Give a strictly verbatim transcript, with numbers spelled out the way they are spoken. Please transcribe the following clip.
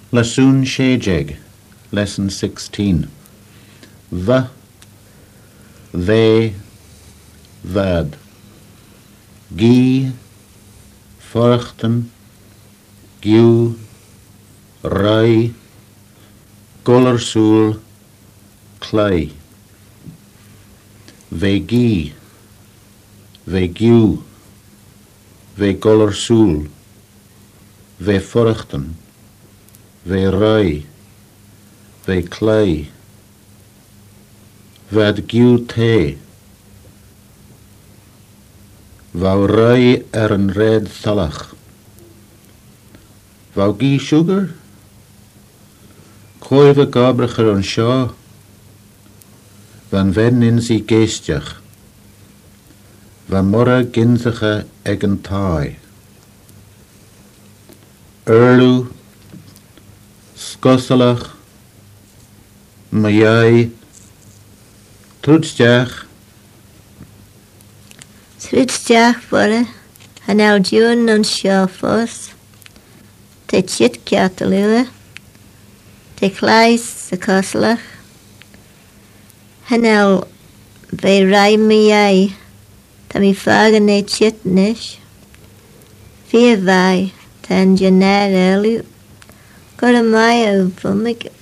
Lasún Shejeg, Lesson sixteen. Va, they, vad. Gi, forchten, giu, rai, golarsúl, clay. Ve gi, ve giu, ve golarsúl, ve forchten, ve rai, ve clay. Vad giu te. Vau rai er een red thalach. Vau gi sugar? Coive gabricher an seo. Van ven in si geestiach. Van morra ginsache eg an tai. Erlu, skosalach, mayai, trudsteach. Trudsteach vorre, han al djun non sjofos. Te chit kiatalua. Te klais se kosalach. Han al ve rai mayai. Ta mi faga ne chit nish. Via vai, tan janar elu. Gora maya vumig